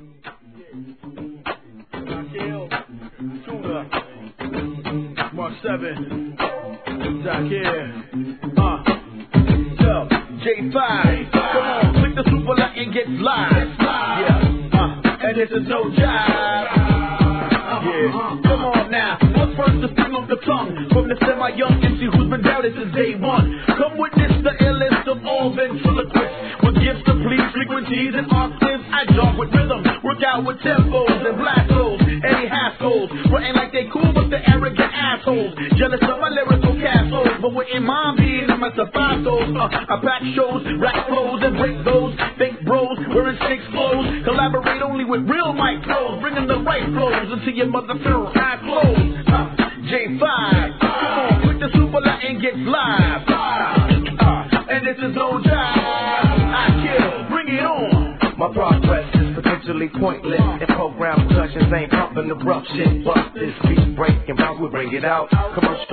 Mark 7, Doc here. Yo, J5, come on, click the super like and get live. Yeah, and this is no job. Yeah, come on now. What's first to sing off the tongue from the semi-young MC who's been doubted since day one. Come witness the illest of all ventriloquists with gifts to please frequencies and octaves. I jog with rhythm, work out with tempos and blastos. Eddie Haskell's, frontin' like they cool but the arrogant assholes. Jealous of my lyrical castles, but wouldn't mind being them as a five those. I pack shows, rap flows and break those. Fake bros wearing six clothes. Collaborate only with real mic pros, bringing the right flows into your mother feel eye clothes. J5, come on, click the super light and get live. And this is no job. I kill, bring it on. My progress is potentially pointless. And program productions ain't pumping the rough shit. But this beat breaking, we bring it out. Commercial